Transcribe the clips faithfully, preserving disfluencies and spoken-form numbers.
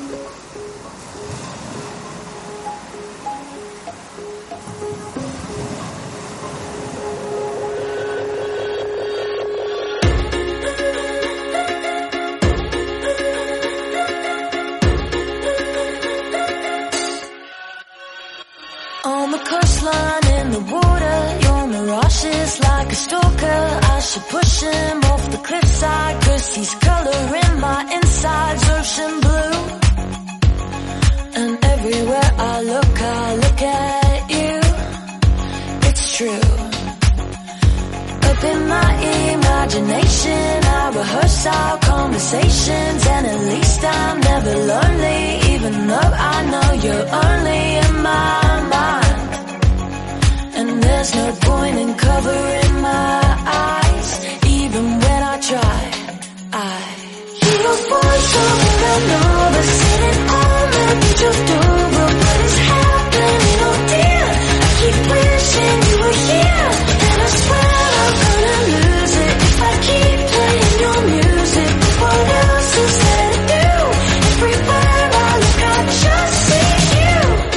On the coastline, in the water, your mirage is like a stalker. I should push him off the cliffside, cause he's coloring my insides ocean blue. And everywhere I look, I look at you. It's true. Up in my imagination, I rehearse our conversations, and at least I'm never lonely, even though I know you're only in my mind. And there's no point in covering my eyes, even when I try. I hear your voice over and over, sitting on the beach of Dover. What is happening, oh dear? I keep wishing you were here, and I swear I'm gonna lose it if I keep playing your music. What else is there to do? Everywhere I look, I just see you.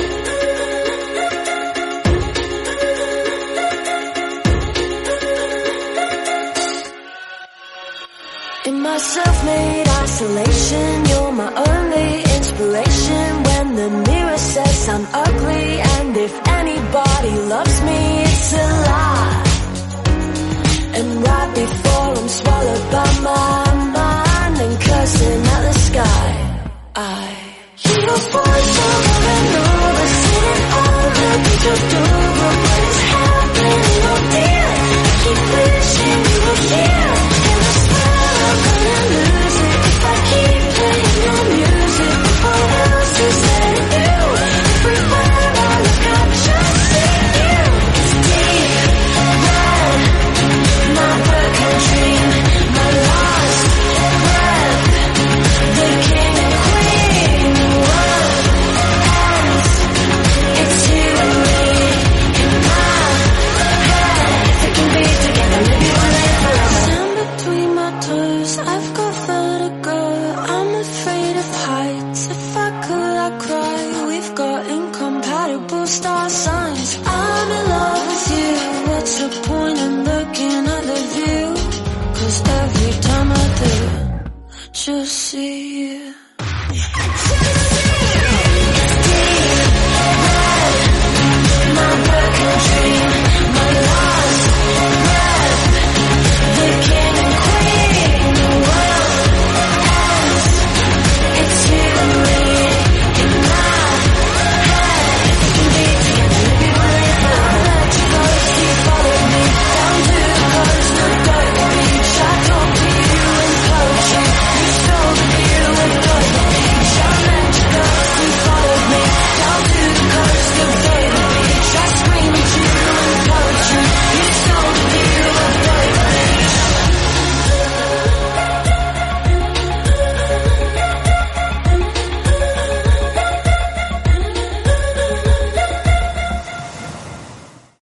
In my self-made isolation, you're my only inspiration. When the mirror says I'm ugly, and if anybody loves me, it's a lie. And right before I'm swallowed by my mind and cursing at the sky, I hear your voice over and over, sitting on the beach of Dover. What is happening, oh dear? I keep wishing you were here, and I swear I'm gonna lose it if I keep playing your music. What else is there to do? Everywhere I look, I just see you. It's deep red, my broken dream, my lost breath, the king and queen. The world ends, it's you and me in my head. If it can be together, maybe we'll live forever. Sand between my toes, I've got vertigo. I'm afraid of heights. If I could, I'd cry. We've got incompatible star signs. I'm in love with you. What's the point in looking at the view? Cause every time I do, I just see you.